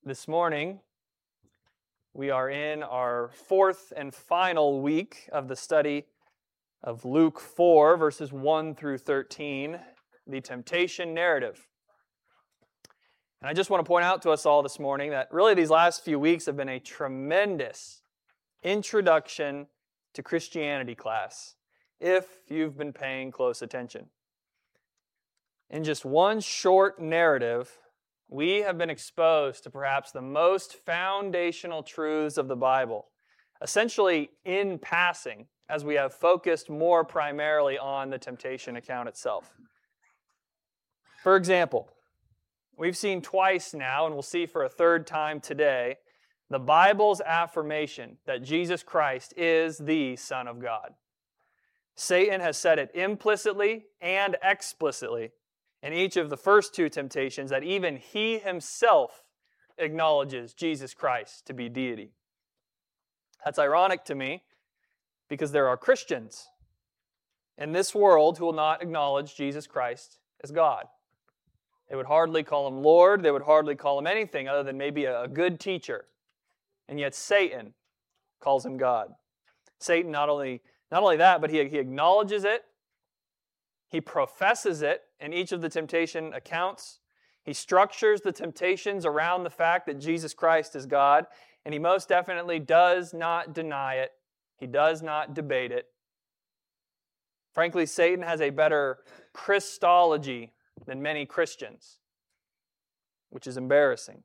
This morning, we are in our fourth and final week of the study of Luke 4, verses 1 through 13, the temptation narrative. And I just want to point out to us all this morning that really these last few weeks have been a tremendous introduction to Christianity class, if you've been paying close attention. In just one short narrative, we have been exposed to perhaps the most foundational truths of the Bible, essentially in passing, as we have focused more primarily on the temptation account itself. For example, we've seen twice now, and we'll see for a third time today, the Bible's affirmation that Jesus Christ is the Son of God. Satan has said it implicitly and explicitly in each of the first two temptations that even he himself acknowledges Jesus Christ to be deity. That's ironic to me because there are Christians in this world who will not acknowledge Jesus Christ as God. They would hardly call him Lord. They would hardly call him anything other than maybe a good teacher. And yet Satan calls him God. Satan not only that, but he acknowledges it. He professes it in each of the temptation accounts. He structures the temptations around the fact that Jesus Christ is God, and he most definitely does not deny it. He does not debate it. Frankly, Satan has a better Christology than many Christians, which is embarrassing.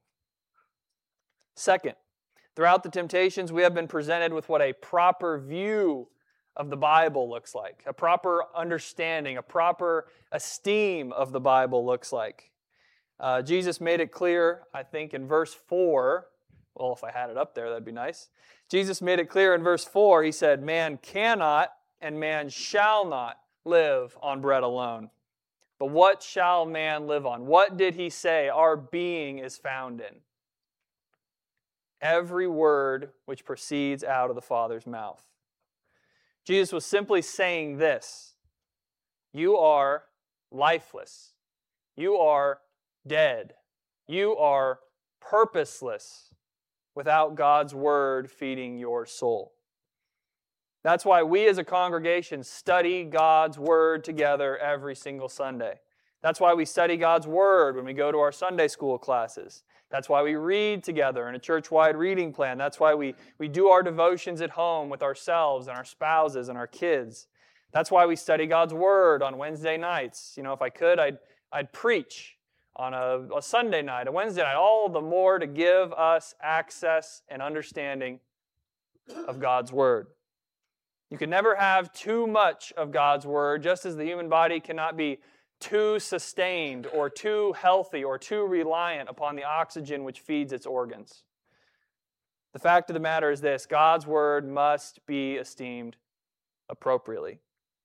Second, throughout the temptations, we have been presented with what a proper view of the Bible looks like, a proper understanding, a proper esteem of the Bible looks like. Jesus made it clear, I think, in verse 4. Well, if I had it up there, that'd be nice. Jesus made it clear in verse 4. He said, "Man cannot and man shall not live on bread alone. But what shall man live on?" What did he say our being is found in? Every word which proceeds out of the Father's mouth. Jesus was simply saying this: you are lifeless. You are dead. You are purposeless without God's Word feeding your soul. That's why we as a congregation study God's Word together every single Sunday. That's why we study God's Word when we go to our Sunday school classes. That's why we read together in a church-wide reading plan. That's why we do our devotions at home with ourselves and our spouses and our kids. That's why we study God's Word on Wednesday nights. You know, if I could, I'd preach on a Sunday night, a Wednesday night, all the more to give us access and understanding of God's Word. You can never have too much of God's Word, just as the human body cannot be too sustained or too healthy or too reliant upon the oxygen which feeds its organs. The fact of the matter is this: God's Word must be esteemed appropriately.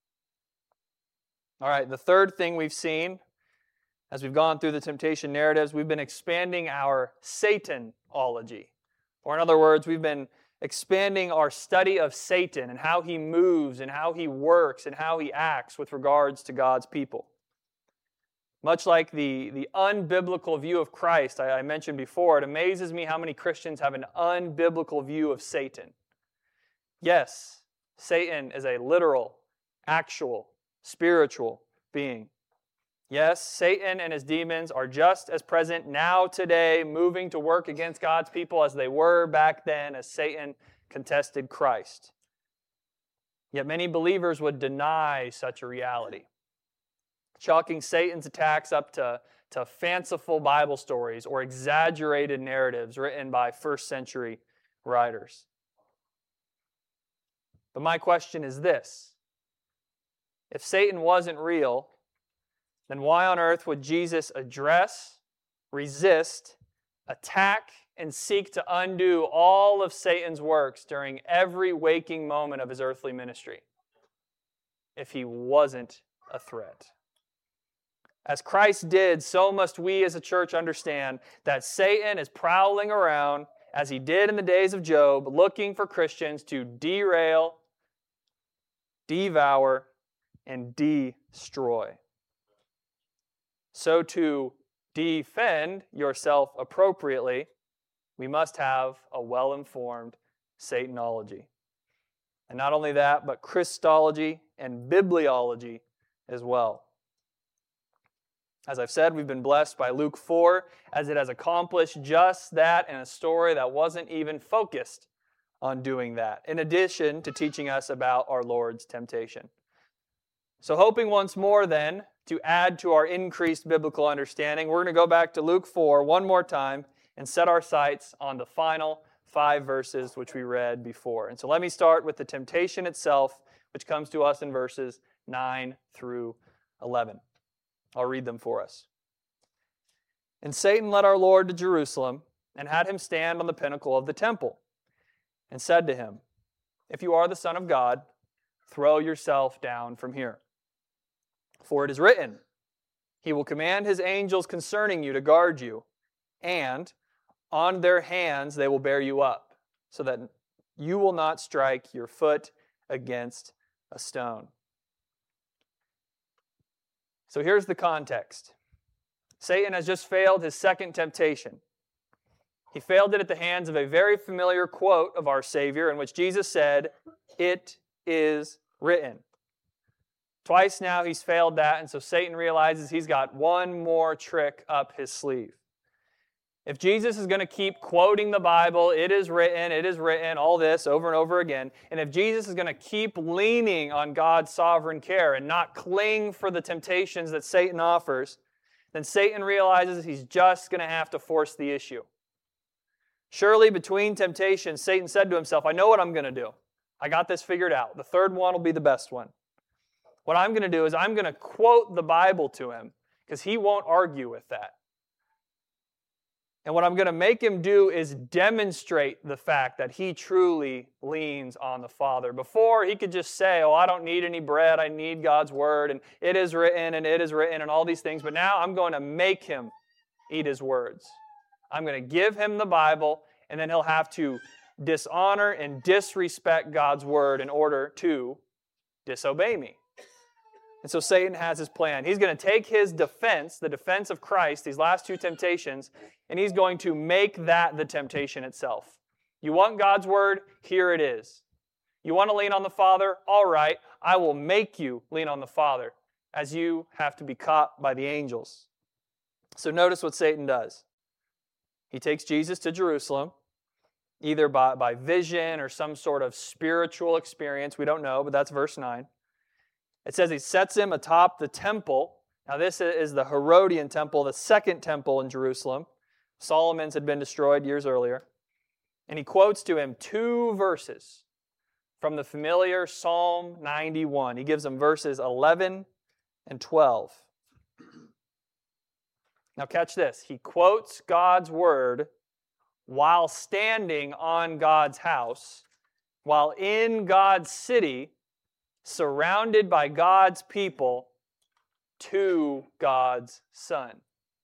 All right, the third thing we've seen as we've gone through the temptation narratives, we've been expanding our Satanology. Or in other words, we've been expanding our study of Satan and how he moves and how he works and how he acts with regards to God's people. Much like the unbiblical view of Christ I mentioned before, it amazes me how many Christians have an unbiblical view of Satan. Yes, Satan is a literal, actual, spiritual being. Yes, Satan and his demons are just as present now today, moving to work against God's people as they were back then as Satan contested Christ. Yet many believers would deny such a reality, chalking Satan's attacks up to fanciful Bible stories or exaggerated narratives written by first century writers. But my question is this: if Satan wasn't real, then why on earth would Jesus address, resist, attack, and seek to undo all of Satan's works during every waking moment of his earthly ministry if he wasn't a threat? As Christ did, so must we as a church understand that Satan is prowling around, as he did in the days of Job, looking for Christians to derail, devour, and destroy. So to defend yourself appropriately, we must have a well-informed Satanology. And not only that, but Christology and bibliology as well. As I've said, we've been blessed by Luke 4 as it has accomplished just that in a story that wasn't even focused on doing that, in addition to teaching us about our Lord's temptation. So hoping once more then to add to our increased biblical understanding, we're going to go back to Luke 4 one more time and set our sights on the final 5 verses which we read before. And so let me start with the temptation itself, which comes to us in verses 9 through 11. I'll read them for us. And Satan led our Lord to Jerusalem and had him stand on the pinnacle of the temple and said to him, "If you are the Son of God, throw yourself down from here. For it is written, He will command His angels concerning you to guard you, and on their hands they will bear you up, so that you will not strike your foot against a stone." So here's the context. Satan has just failed his second temptation. He failed it at the hands of a very familiar quote of our Savior in which Jesus said, "It is written." Twice now he's failed that, and so Satan realizes he's got one more trick up his sleeve. If Jesus is going to keep quoting the Bible, it is written, all this over and over again, and if Jesus is going to keep leaning on God's sovereign care and not cling for the temptations that Satan offers, then Satan realizes he's just going to have to force the issue. Surely between temptations, Satan said to himself, "I know what I'm going to do. I got this figured out. The third one will be the best one. What I'm going to do is I'm going to quote the Bible to him because he won't argue with that. And what I'm going to make him do is demonstrate the fact that he truly leans on the Father. Before, he could just say, "Oh, I don't need any bread. I need God's Word, and it is written, and all these things." But now I'm going to make him eat his words. I'm going to give him the Bible, and then he'll have to dishonor and disrespect God's Word in order to disobey me. And so Satan has his plan. He's going to take his defense, the defense of Christ, these last 2 temptations, and he's going to make that the temptation itself. You want God's Word? Here it is. You want to lean on the Father? All right, I will make you lean on the Father, as you have to be caught by the angels. So notice what Satan does. He takes Jesus to Jerusalem, either by vision or some sort of spiritual experience. We don't know, but that's verse 9. It says he sets him atop the temple. Now this is the Herodian temple, the second temple in Jerusalem. Solomon's had been destroyed years earlier. And he quotes to him 2 verses from the familiar Psalm 91. He gives him verses 11 and 12. Now catch this. He quotes God's Word while standing on God's house, while in God's city, surrounded by God's people, to God's Son.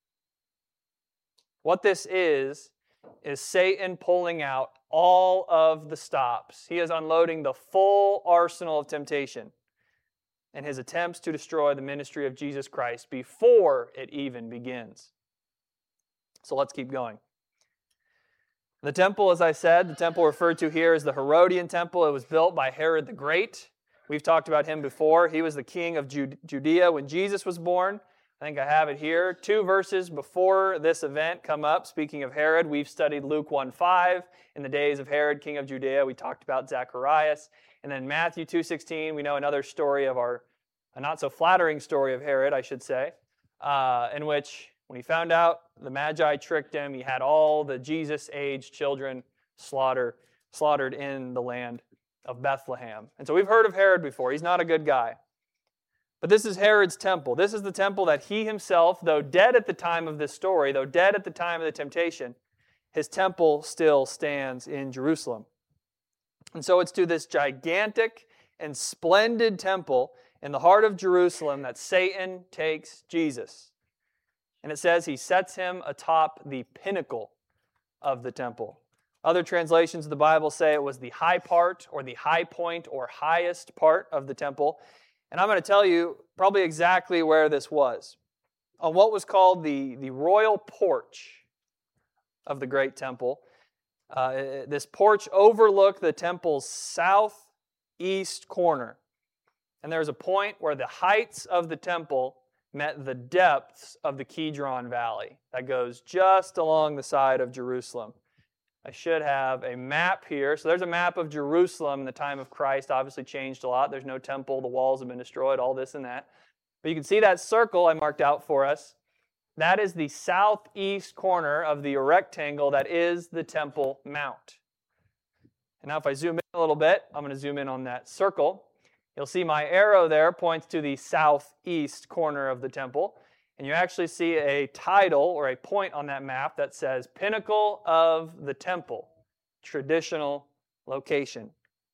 What this is Satan pulling out all of the stops. He is unloading the full arsenal of temptation and his attempts to destroy the ministry of Jesus Christ before it even begins. So let's keep going. The temple, as I said, the temple referred to here is the Herodian temple. It was built by Herod the Great. We've talked about him before. He was the king of Judea when Jesus was born. I think I have it here. 2 verses before this event come up. Speaking of Herod, we've studied Luke 1:5. In the days of Herod, king of Judea, we talked about Zacharias. And then Matthew 2:16, we know another story of a not so flattering story of Herod, I should say, in which when he found out the Magi tricked him, he had all the Jesus-aged children slaughtered in the land of Bethlehem. And so we've heard of Herod before. He's not a good guy. But this is Herod's temple. This is the temple that he himself, though dead at the time of this story, though dead at the time of the temptation, his temple still stands in Jerusalem. And so it's to this gigantic and splendid temple in the heart of Jerusalem that Satan takes Jesus. And it says he sets him atop the pinnacle of the temple. Other translations of the Bible say it was the high part or the high point or highest part of the temple. And I'm going to tell you probably exactly where this was. On what was called the royal porch of the great temple. This porch overlooked the temple's southeast corner. And there was a point where the heights of the temple met the depths of the Kidron Valley. That goes just along the side of Jerusalem. I should have a map here. So there's a map of Jerusalem in the time of Christ. Obviously changed a lot. There's no temple. The walls have been destroyed, all this and that. But you can see that circle I marked out for us. That is the southeast corner of the rectangle that is the Temple Mount. And now if I zoom in a little bit, I'm going to zoom in on that circle. You'll see my arrow there points to the southeast corner of the temple. And you actually see a title or a point on that map that says Pinnacle of the Temple, traditional location.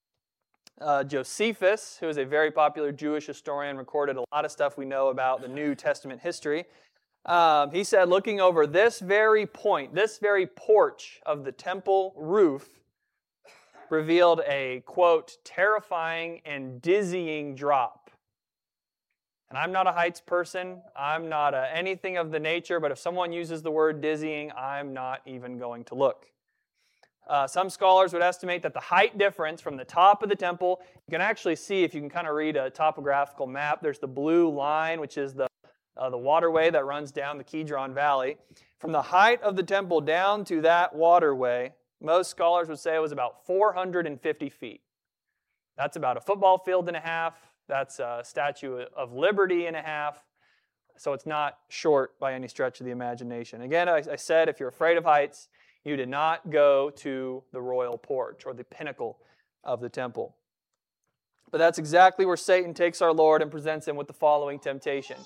Josephus, who is a very popular Jewish historian, recorded a lot of stuff we know about the New Testament history. He said, looking over this very point, this very porch of the temple roof, revealed a, quote, terrifying and dizzying drop. And I'm not a heights person. I'm not anything of the nature, but if someone uses the word dizzying, I'm not even going to look. Some scholars would estimate that the height difference from the top of the temple, you can actually see, if you can kind of read a topographical map, there's the blue line, which is the waterway that runs down the Kidron Valley. From the height of the temple down to that waterway, most scholars would say it was about 450 feet. That's about a football field and a half. That's a Statue of Liberty and a half. So it's not short by any stretch of the imagination. Again, I said, if you're afraid of heights, you did not go to the royal porch or the pinnacle of the temple. But that's exactly where Satan takes our Lord and presents him with the following temptation.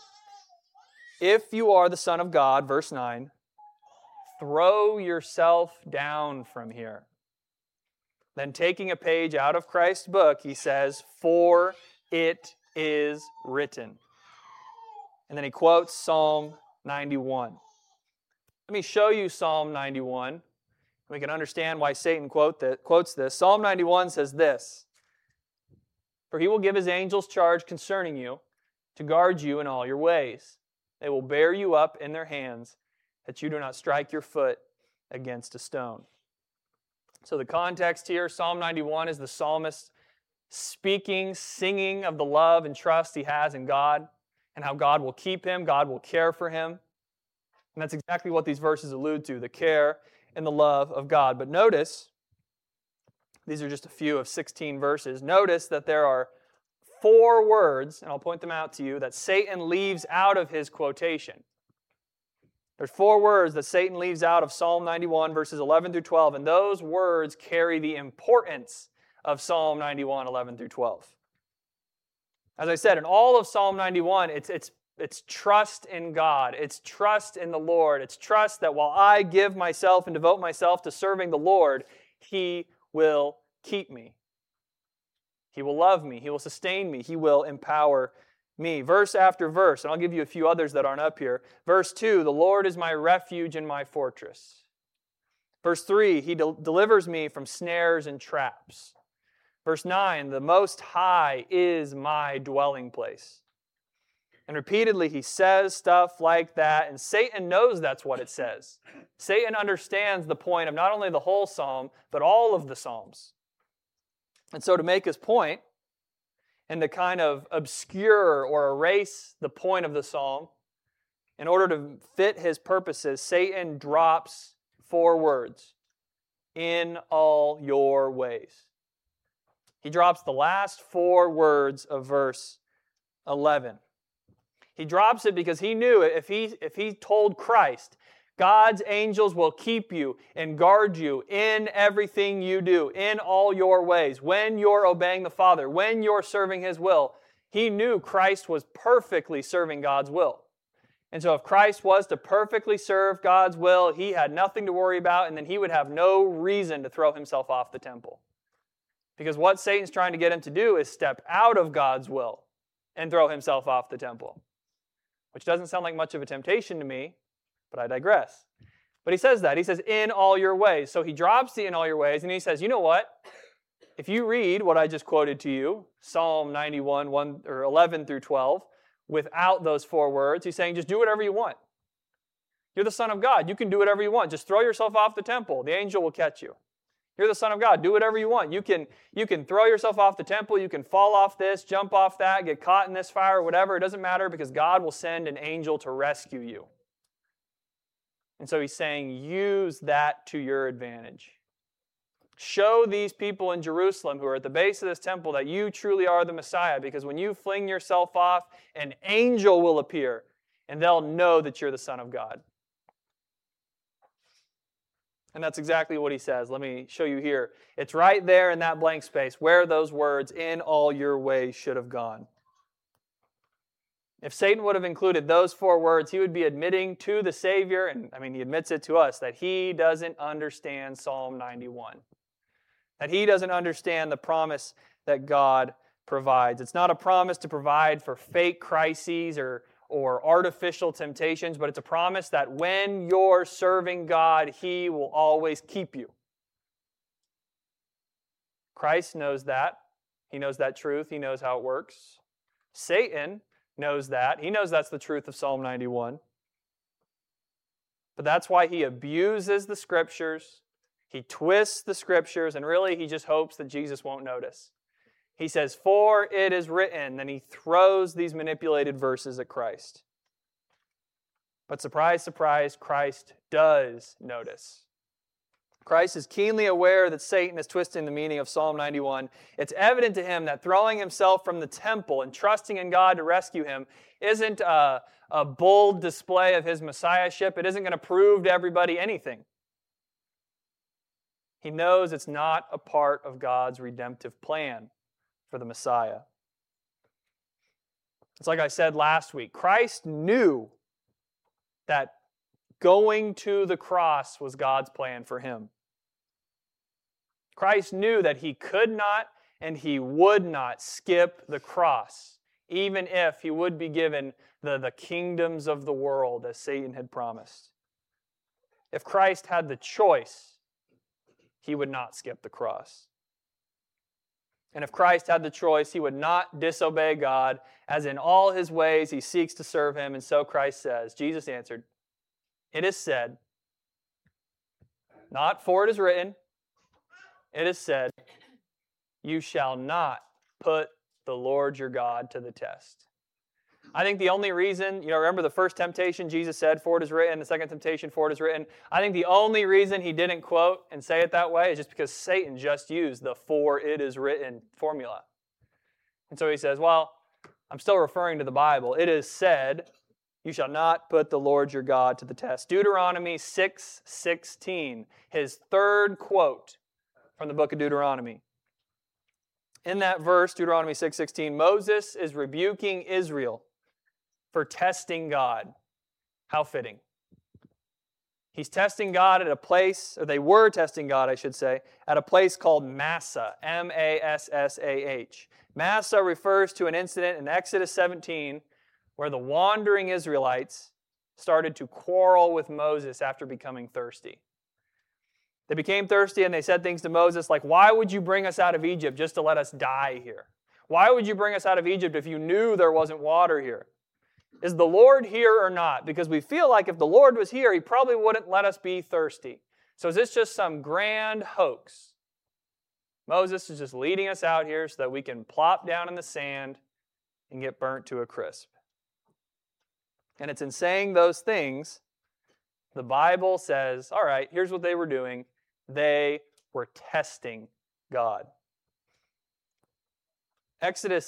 If you are the Son of God, verse 9, throw yourself down from here. Then taking a page out of Christ's book, he says, for it is written. And then he quotes Psalm 91. Let me show you Psalm 91. We can understand why Satan quotes this. Psalm 91 says this, for he will give his angels charge concerning you to guard you in all your ways. They will bear you up in their hands, that you do not strike your foot against a stone. So the context here, Psalm 91 is the psalmist speaking, singing of the love and trust he has in God and how God will keep him, God will care for him. And that's exactly what these verses allude to, the care and the love of God. But notice, these are just a few of 16 verses. Notice that there are 4 words, and I'll point them out to you, that Satan leaves out of his quotation. There's 4 words that Satan leaves out of Psalm 91, verses 11 through 12, and those words carry the importance of Psalm 91, 11 through 12. As I said, in all of Psalm 91, it's trust in God. It's trust in the Lord. It's trust that while I give myself and devote myself to serving the Lord, He will keep me. He will love me. He will sustain me. He will empower me. Verse after verse, and I'll give you a few others that aren't up here. Verse 2, the Lord is my refuge and my fortress. Verse 3, He delivers me from snares and traps. Verse 9, the Most High is my dwelling place. And repeatedly he says stuff like that, and Satan knows that's what it says. Satan understands the point of not only the whole psalm, but all of the psalms. And so to make his point, and to kind of obscure or erase the point of the psalm, in order to fit his purposes, Satan drops 4 words, in all your ways. He drops the last 4 words of verse 11. He drops it because he knew if he told Christ, God's angels will keep you and guard you in everything you do, in all your ways, when you're obeying the Father, when you're serving His will. He knew Christ was perfectly serving God's will. And so if Christ was to perfectly serve God's will, He had nothing to worry about, and then He would have no reason to throw Himself off the temple. Because what Satan's trying to get him to do is step out of God's will and throw himself off the temple. Which doesn't sound like much of a temptation to me, but I digress. But he says that. He says, in all your ways. So he drops the in all your ways, and he says, you know what? If you read what I just quoted to you, Psalm 91, 1 or 11 through 12, without those 4 words, he's saying, just do whatever you want. You're the Son of God. You can do whatever you want. Just throw yourself off the temple. The angel will catch you. You're the Son of God. Do whatever you want. You can throw yourself off the temple. You can fall off this, jump off that, get caught in this fire, whatever. It doesn't matter because God will send an angel to rescue you. And so he's saying, use that to your advantage. Show these people in Jerusalem who are at the base of this temple that you truly are the Messiah, because when you fling yourself off, an angel will appear, and they'll know that you're the Son of God. And that's exactly what he says. Let me show you here. It's right there in that blank space where those words, "in all your ways," should have gone. If Satan would have included those 4 words, he would be admitting to the Savior, and he admits it to us, that he doesn't understand Psalm 91. That he doesn't understand the promise that God provides. It's not a promise to provide for fake crises or artificial temptations, but it's a promise that when you're serving God, He will always keep you. Christ knows that. He knows that truth. He knows how it works. Satan knows that. He knows that's the truth of Psalm 91. But that's why he abuses the Scriptures. He twists the Scriptures, and really he just hopes that Jesus won't notice. He says, "For it is written," then he throws these manipulated verses at Christ. But surprise, surprise, Christ does notice. Christ is keenly aware that Satan is twisting the meaning of Psalm 91. It's evident to him that throwing himself from the temple and trusting in God to rescue him isn't a bold display of his messiahship. It isn't going to prove to everybody anything. He knows it's not a part of God's redemptive plan for the Messiah. It's like I said last week. Christ knew that going to the cross was God's plan for him. Christ knew that he could not and he would not skip the cross, even if he would be given the kingdoms of the world as Satan had promised. If Christ had the choice, he would not skip the cross. And if Christ had the choice, he would not disobey God, as in all his ways he seeks to serve him. And so Christ says, Jesus answered, "It is said," not "for it is written," it is said, "You shall not put the Lord your God to the test." I think the only reason, remember the first temptation, Jesus said, "For it is written." The second temptation, "For it is written." I think the only reason he didn't quote and say it that way is just because Satan just used the "for it is written" formula. And so he says, well, I'm still referring to the Bible. It is said, "You shall not put the Lord your God to the test." Deuteronomy 6:16, his third quote from the book of Deuteronomy. In that verse, Deuteronomy 6:16, Moses is rebuking Israel for testing God. How fitting. He's testing God at a place, or they were testing God, I should say, at a place called Massah, Massah. Massah refers to an incident in Exodus 17 where the wandering Israelites started to quarrel with Moses after becoming thirsty. They became thirsty and they said things to Moses like, "Why would you bring us out of Egypt just to let us die here? Why would you bring us out of Egypt if you knew there wasn't water here? Is the Lord here or not? Because we feel like if the Lord was here, He probably wouldn't let us be thirsty. So is this just some grand hoax? Moses is just leading us out here so that we can plop down in the sand and get burnt to a crisp." And it's in saying those things, the Bible says, all right, here's what they were doing. They were testing God. Exodus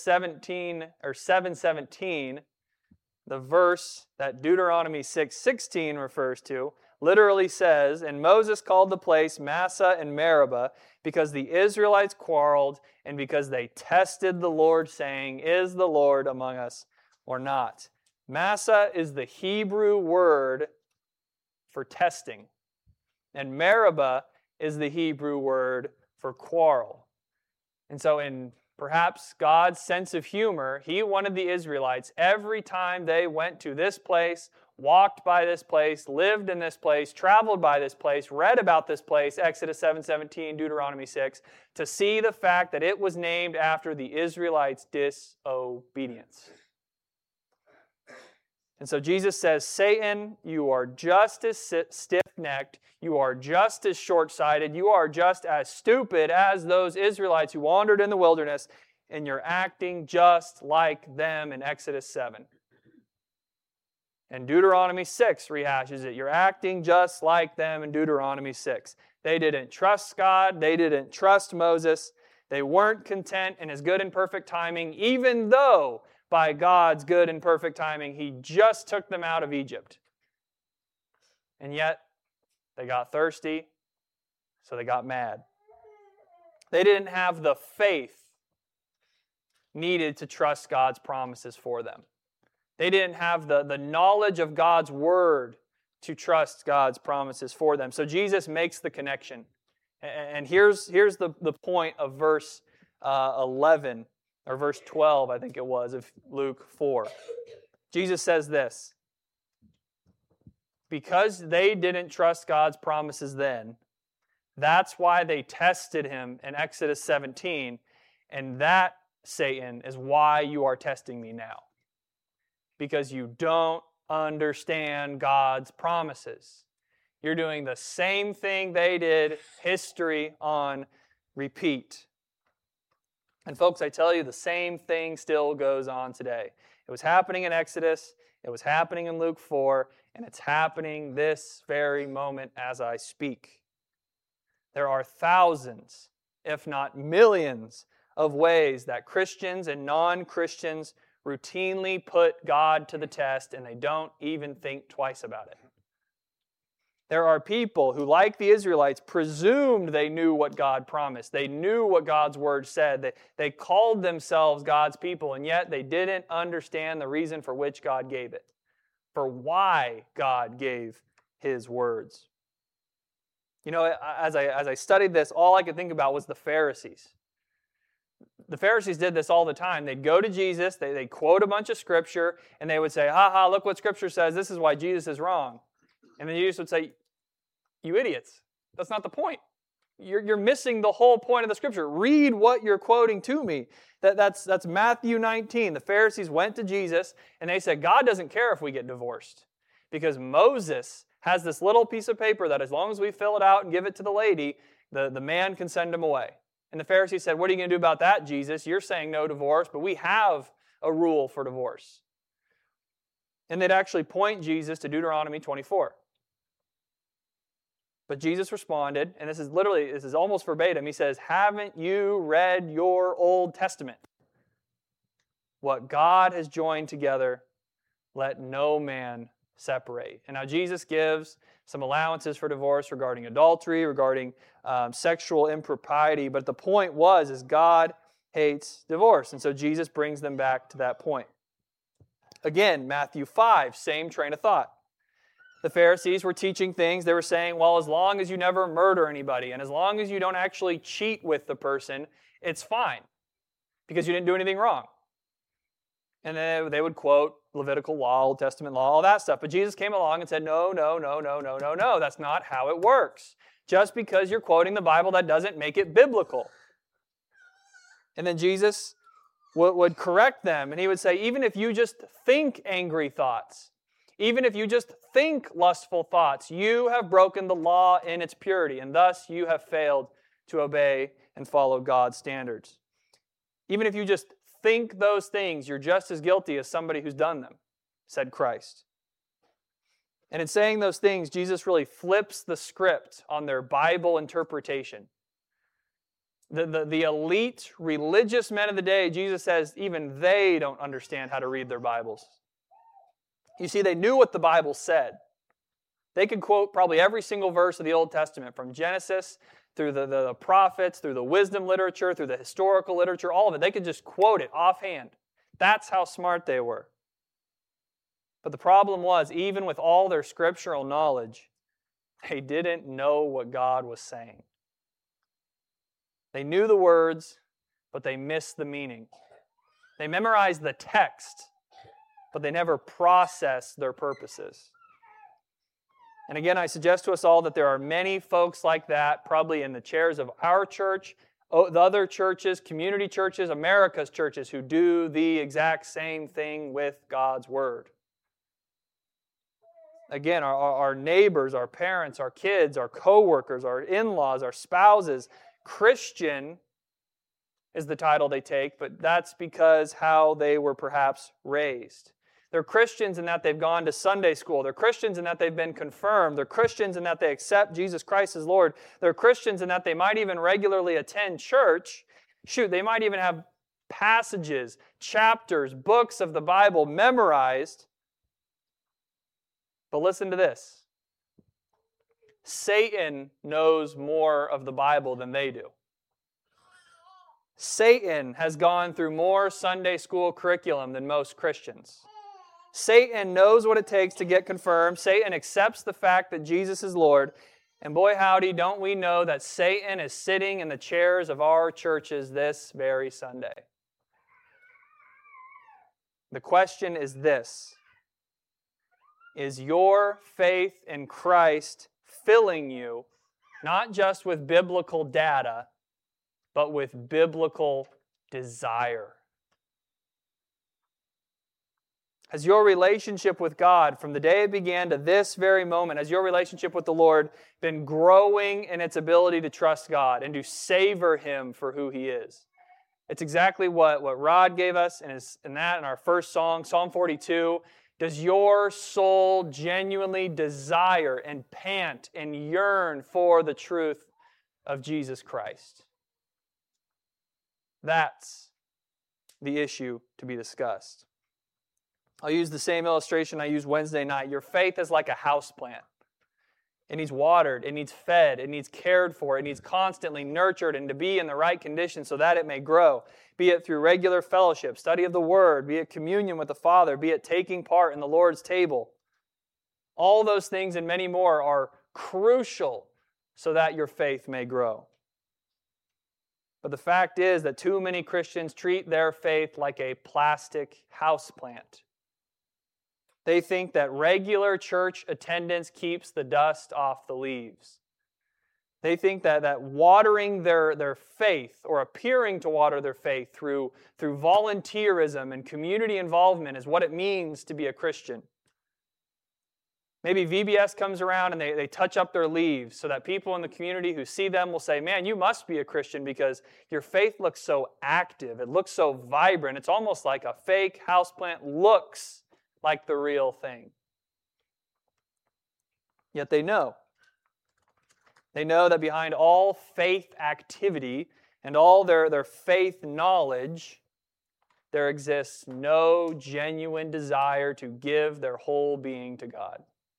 7:17, the verse that Deuteronomy 6:16 refers to, literally says, "And Moses called the place Massah and Meribah because the Israelites quarreled and because they tested the Lord, saying, 'Is the Lord among us or not?'" Massah is the Hebrew word for testing, and Meribah is the Hebrew word for quarrel. And so in perhaps God's sense of humor, He wanted the Israelites, every time they went to this place, walked by this place, lived in this place, traveled by this place, read about this place, Exodus 7:17, Deuteronomy 6, to see the fact that it was named after the Israelites' disobedience. And so Jesus says, Satan, you are just as stiff-necked, you are just as short-sighted, you are just as stupid as those Israelites who wandered in the wilderness, and you're acting just like them in Exodus 7. And Deuteronomy 6 rehashes it. You're acting just like them in Deuteronomy 6. They didn't trust God. They didn't trust Moses. They weren't content in His good and perfect timing, even though by God's good and perfect timing, He just took them out of Egypt. And yet, they got thirsty, so they got mad. They didn't have the faith needed to trust God's promises for them. They didn't have the knowledge of God's Word to trust God's promises for them. So Jesus makes the connection. And here's the point of verse 11, or verse 12, I think it was, of Luke 4. Jesus says this, because they didn't trust God's promises then, that's why they tested Him in Exodus 17, and that, Satan, is why you are testing me now. Because you don't understand God's promises. You're doing the same thing they did, history on repeat. And folks, I tell you, the same thing still goes on today. It was happening in Exodus, it was happening in Luke 4, and it's happening this very moment as I speak. There are thousands, if not millions, of ways that Christians and non-Christians routinely put God to the test, and they don't even think twice about it. There are people who, like the Israelites, presumed they knew what God promised. They knew what God's Word said. They called themselves God's people, and yet they didn't understand the reason for which God gave it, for why God gave His words. You know, as I studied this, all I could think about was the Pharisees. The Pharisees did this all the time. They'd go to Jesus, they'd quote a bunch of Scripture, and they would say, ha, look what Scripture says, this is why Jesus is wrong. And then Jesus would say, you idiots, that's not the point. You're missing the whole point of the Scripture. Read what you're quoting to me. That's Matthew 19. The Pharisees went to Jesus, and they said, God doesn't care if we get divorced, because Moses has this little piece of paper that as long as we fill it out and give it to the lady, the man can send him away. And the Pharisees said, what are you going to do about that, Jesus? You're saying no divorce, but we have a rule for divorce. And they'd actually point Jesus to Deuteronomy 24. But Jesus responded, and this is almost verbatim. He says, haven't you read your Old Testament? What God has joined together, let no man separate. And now Jesus gives some allowances for divorce regarding adultery, regarding sexual impropriety. But the point is God hates divorce. And so Jesus brings them back to that point. Again, Matthew 5, same train of thought. The Pharisees were teaching things. They were saying, well, as long as you never murder anybody, and as long as you don't actually cheat with the person, it's fine, because you didn't do anything wrong. And then they would quote Levitical law, Old Testament law, all that stuff. But Jesus came along and said, no, that's not how it works. Just because you're quoting the Bible, that doesn't make it biblical. And then Jesus would correct them, and He would say, even if you just think angry thoughts, even if you just think lustful thoughts, you have broken the law in its purity, and thus you have failed to obey and follow God's standards. Even if you just think those things, you're just as guilty as somebody who's done them, said Christ. And in saying those things, Jesus really flips the script on their Bible interpretation. The elite religious men of the day, Jesus says, even they don't understand how to read their Bibles. You see, they knew what the Bible said. They could quote probably every single verse of the Old Testament, from Genesis through the prophets, through the wisdom literature, through the historical literature, all of it. They could just quote it offhand. That's how smart they were. But the problem was, even with all their scriptural knowledge, they didn't know what God was saying. They knew the words, but they missed the meaning. They memorized the text, but they never processed their purposes. And again, I suggest to us all that there are many folks like that, probably in the chairs of our church, the other churches, community churches, America's churches, who do the exact same thing with God's Word. Again, our neighbors, our parents, our kids, our coworkers, our in-laws, our spouses. Christian is the title they take, but that's because how they were perhaps raised. They're Christians in that they've gone to Sunday school. They're Christians in that they've been confirmed. They're Christians in that they accept Jesus Christ as Lord. They're Christians in that they might even regularly attend church. Shoot, they might even have passages, chapters, books of the Bible memorized. But listen to this. Satan knows more of the Bible than they do. Satan has gone through more Sunday school curriculum than most Christians. Satan knows what it takes to get confirmed. Satan accepts the fact that Jesus is Lord. And boy, howdy, don't we know that Satan is sitting in the chairs of our churches this very Sunday. The question is this: is your faith in Christ filling you not just with biblical data, but with biblical desire? Has your relationship with God from the day it began to this very moment, has your relationship with the Lord been growing in its ability to trust God and to savor Him for who He is? It's exactly what Rod gave us in our first song, Psalm 42. Does your soul genuinely desire and pant and yearn for the truth of Jesus Christ? That's the issue to be discussed. I'll use the same illustration I used Wednesday night. Your faith is like a houseplant. It needs watered, it needs fed, it needs cared for, it needs constantly nurtured and to be in the right condition so that it may grow. Be it through regular fellowship, study of the Word, be it communion with the Father, be it taking part in the Lord's table. All those things and many more are crucial so that your faith may grow. But the fact is that too many Christians treat their faith like a plastic houseplant. They think that regular church attendance keeps the dust off the leaves. They think that watering their faith or appearing to water their faith through volunteerism and community involvement is what it means to be a Christian. Maybe VBS comes around and they touch up their leaves so that people in the community who see them will say, man, you must be a Christian because your faith looks so active. It looks so vibrant. It's almost like a fake houseplant looks like the real thing. Yet they know. They know that behind all faith activity and all their faith knowledge, there exists no genuine desire to give their whole being to God.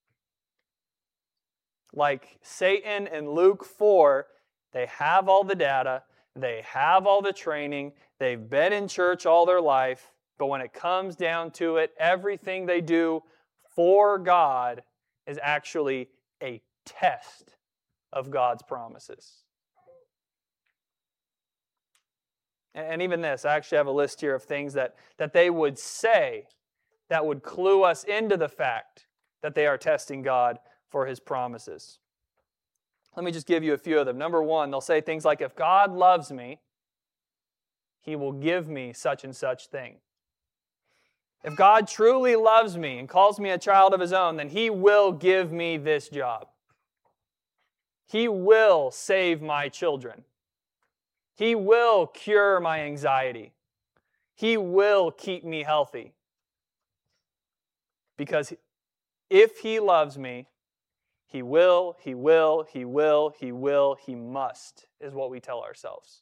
Like Satan in Luke 4, they have all the data, they have all the training, they've been in church all their life, but when it comes down to it, everything they do for God is actually a test of God's promises. And even this, I actually have a list here of things that they would say that would clue us into the fact that they are testing God for His promises. Let me just give you a few of them. Number one, they'll say things like, if God loves me, He will give me such and such thing. If God truly loves me and calls me a child of His own, then He will give me this job. He will save my children. He will cure my anxiety. He will keep me healthy. Because if He loves me, He will, He will, He will, He will, He must, is what we tell ourselves.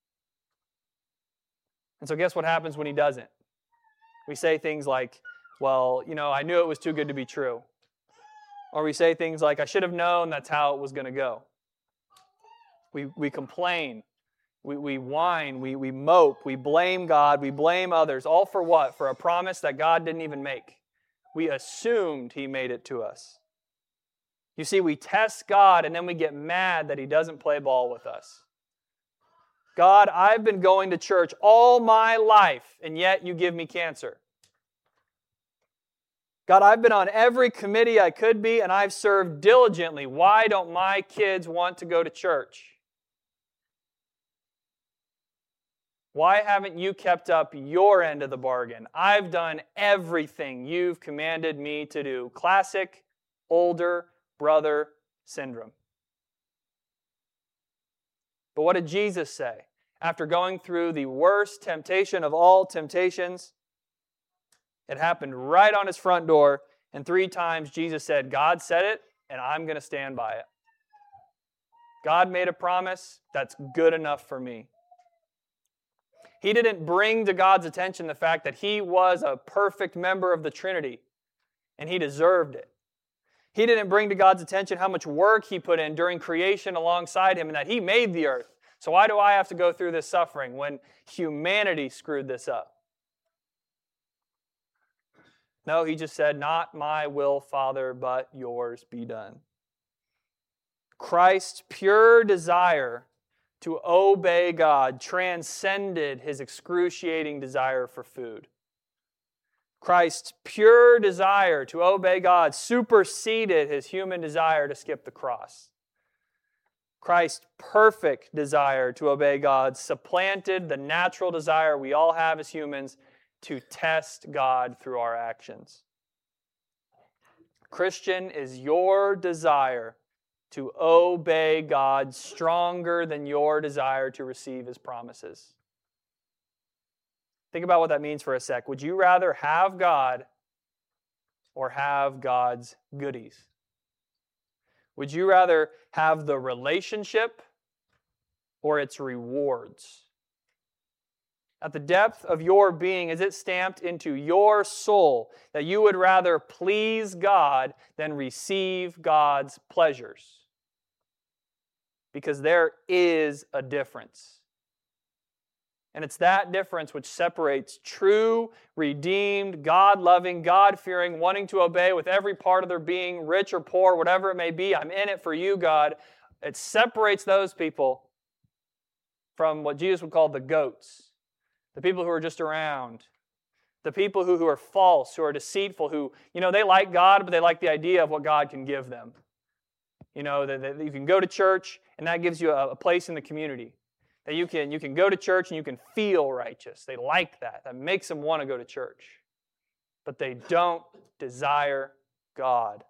And so guess what happens when He doesn't? We say things like, well, I knew it was too good to be true. Or we say things like, I should have known that's how it was going to go. We complain. We whine. We mope. We blame God. We blame others. All for what? For a promise that God didn't even make. We assumed He made it to us. You see, we test God and then we get mad that He doesn't play ball with us. God, I've been going to church all my life, and yet you give me cancer. God, I've been on every committee I could be, and I've served diligently. Why don't my kids want to go to church? Why haven't you kept up your end of the bargain? I've done everything you've commanded me to do. Classic older brother syndrome. But what did Jesus say? After going through the worst temptation of all temptations, it happened right on his front door, and 3 times Jesus said, God said it, and I'm going to stand by it. God made a promise that's good enough for me. He didn't bring to God's attention the fact that he was a perfect member of the Trinity, and he deserved it. He didn't bring to God's attention how much work he put in during creation alongside him and that he made the earth. So why do I have to go through this suffering when humanity screwed this up? No, he just said, not my will, Father, but yours be done. Christ's pure desire to obey God transcended his excruciating desire for food. Christ's pure desire to obey God superseded his human desire to skip the cross. Christ's perfect desire to obey God supplanted the natural desire we all have as humans to test God through our actions. Christian, is your desire to obey God stronger than your desire to receive his promises? Think about what that means for a sec. Would you rather have God or have God's goodies? Would you rather have the relationship or its rewards? At the depth of your being, is it stamped into your soul that you would rather please God than receive God's pleasures? Because there is a difference. And it's that difference which separates true, redeemed, God-loving, God-fearing, wanting to obey with every part of their being, rich or poor, whatever it may be. I'm in it for you, God. It separates those people from what Jesus would call the goats. The people who are just around. The people who are false, who are deceitful, who, they like God, but they like the idea of what God can give them. That you can go to church, and that gives you a place in the community. That you can go to church and you can feel righteous. They like that. That makes them want to go to church. But they don't desire God.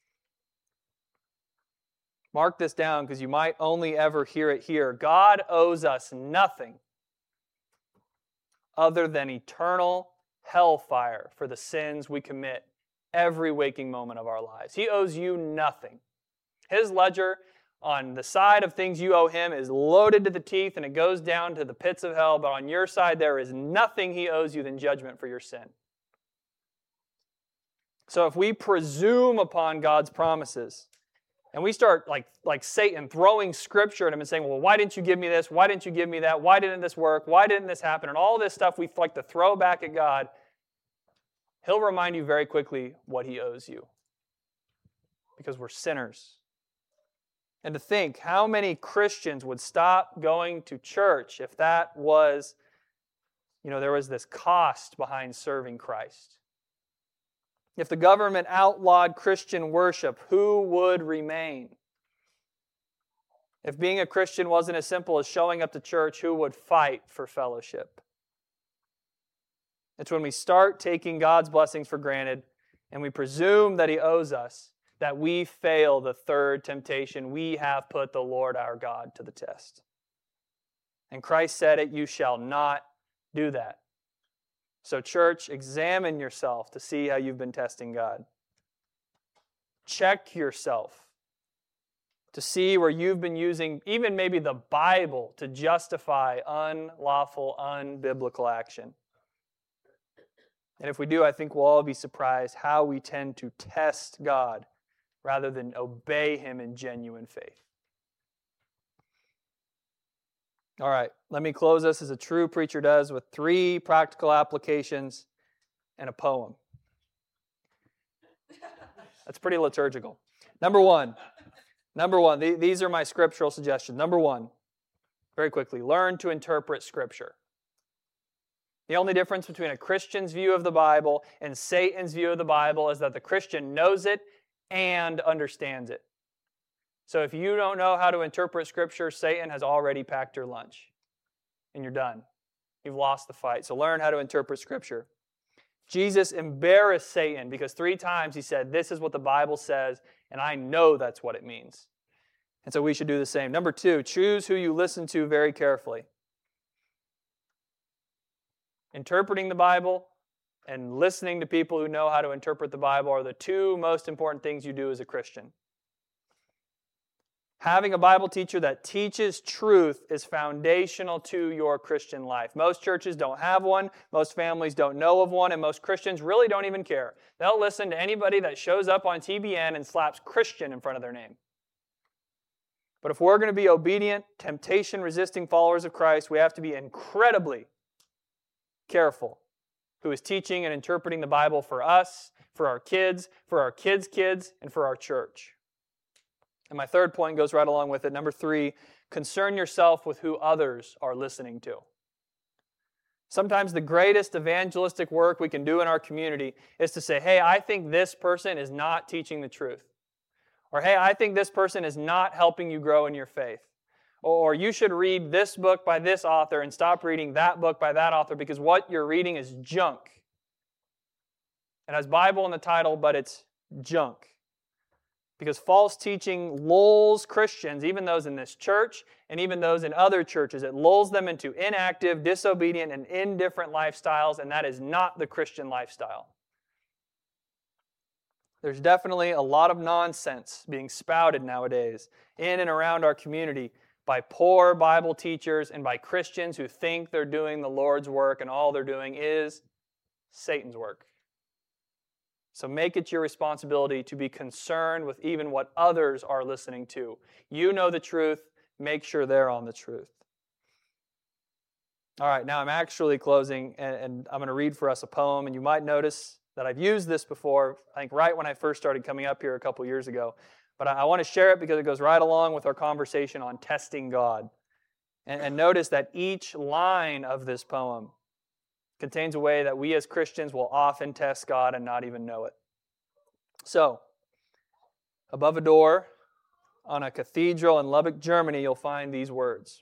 Mark this down because you might only ever hear it here. God owes us nothing other than eternal hellfire for the sins we commit every waking moment of our lives. He owes you nothing. His ledger on the side of things you owe him is loaded to the teeth and it goes down to the pits of hell, but on your side there is nothing he owes you than judgment for your sin. So if we presume upon God's promises and we start like Satan throwing scripture at him and saying, well, why didn't you give me this? Why didn't you give me that? Why didn't this work? Why didn't this happen? And all this stuff we like to throw back at God, he'll remind you very quickly what he owes you. Because we're sinners. And to think how many Christians would stop going to church if that was, there was this cost behind serving Christ. If the government outlawed Christian worship, who would remain? If being a Christian wasn't as simple as showing up to church, who would fight for fellowship? It's when we start taking God's blessings for granted and we presume that he owes us that we fail the third temptation. We have put the Lord our God to the test. And Christ said it, you shall not do that. So church, examine yourself to see how you've been testing God. Check yourself to see where you've been using even maybe the Bible to justify unlawful, unbiblical action. And if we do, I think we'll all be surprised how we tend to test God rather than obey him in genuine faith. All right, let me close this as a true preacher does with 3 practical applications and a poem. That's pretty liturgical. Number one, these are my scriptural suggestions. Number 1, very quickly, learn to interpret Scripture. The only difference between a Christian's view of the Bible and Satan's view of the Bible is that the Christian knows it and understands it. So if you don't know how to interpret Scripture, Satan has already packed your lunch. And you're done. You've lost the fight. So learn how to interpret Scripture. Jesus embarrassed Satan because 3 times he said, this is what the Bible says, And I know that's what it means. And so we should do the same. Number 2, choose who you listen to very carefully. Interpreting the Bible and listening to people who know how to interpret the Bible are the 2 most important things you do as a Christian. Having a Bible teacher that teaches truth is foundational to your Christian life. Most churches don't have one, most families don't know of one, and most Christians really don't even care. They'll listen to anybody that shows up on TBN and slaps Christian in front of their name. But if we're going to be obedient, temptation-resisting followers of Christ, we have to be incredibly careful who is teaching and interpreting the Bible for us, for our kids' kids, and for our church. And my third point goes right along with it. Number 3, concern yourself with who others are listening to. Sometimes the greatest evangelistic work we can do in our community is to say, hey, I think this person is not teaching the truth. Or, hey, I think this person is not helping you grow in your faith. Or you should read this book by this author and stop reading that book by that author because what you're reading is junk. It has Bible in the title, but it's junk. Because false teaching lulls Christians, even those in this church and even those in other churches. It lulls them into inactive, disobedient, and indifferent lifestyles, and that is not the Christian lifestyle. There's definitely a lot of nonsense being spouted nowadays in and around our community by poor Bible teachers and by Christians who think they're doing the Lord's work and all they're doing is Satan's work. So make it your responsibility to be concerned with even what others are listening to. You know the truth. Make sure they're on the truth. All right, now I'm actually closing, and I'm going to read for us a poem. And you might notice that I've used this before, I think right when I first started coming up here a couple years ago. But I want to share it because it goes right along with our conversation on testing God. And notice that each line of this poem contains a way that we as Christians will often test God and not even know it. So, above a door on a cathedral in Lubbock, Germany, you'll find these words.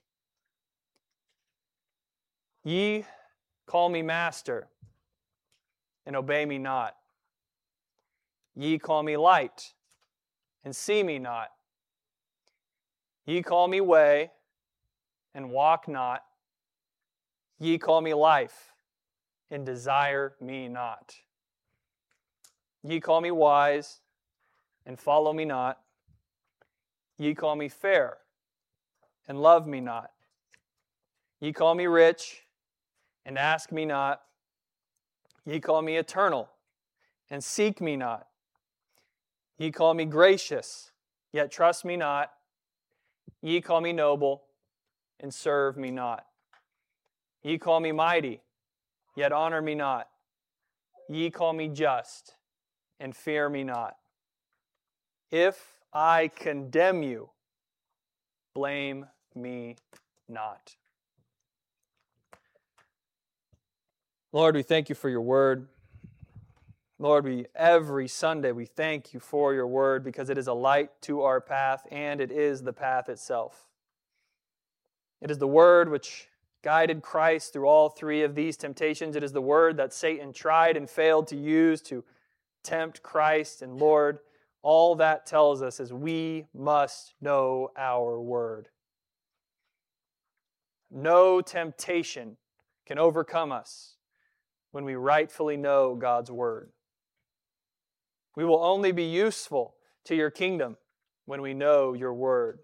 Ye call me master, and obey me not. Ye call me light, and see me not. Ye call me way, and walk not. Ye call me life, and desire me not. Ye call me wise, and follow me not. Ye call me fair, and love me not. Ye call me rich, and ask me not. Ye call me eternal, and seek me not. Ye call me gracious, yet trust me not. Ye call me noble, and serve me not. Ye call me mighty, yet honor me not. Ye call me just, and fear me not. If I condemn you, blame me not. Lord, we thank you for your word. Lord, every Sunday we thank you for your word because it is a light to our path and it is the path itself. It is the word which guided Christ through all 3 of these temptations. It is the word that Satan tried and failed to use to tempt Christ. And Lord, all that tells us is we must know our word. No temptation can overcome us when we rightfully know God's word. We will only be useful to your kingdom when we know your word.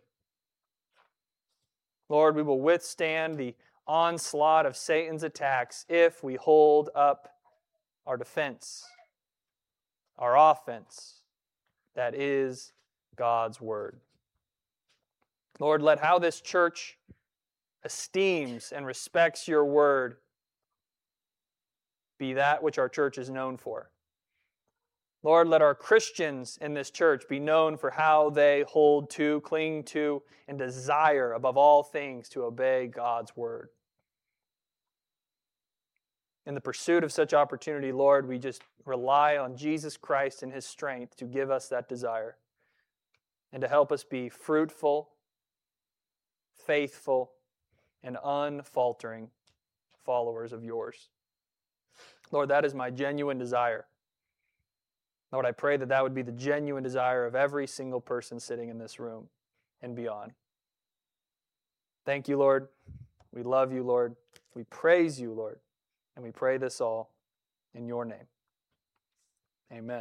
Lord, we will withstand the onslaught of Satan's attacks if we hold up our defense, our offense, that is God's word. Lord, let how this church esteems and respects your word be that which our church is known for. Lord, let our Christians in this church be known for how they hold to, cling to, and desire above all things to obey God's word. In the pursuit of such opportunity, Lord, we just rely on Jesus Christ and His strength to give us that desire and to help us be fruitful, faithful, and unfaltering followers of yours. Lord, that is my genuine desire. Lord, I pray that that would be the genuine desire of every single person sitting in this room and beyond. Thank you, Lord. We love you, Lord. We praise you, Lord. And we pray this all in your name. Amen.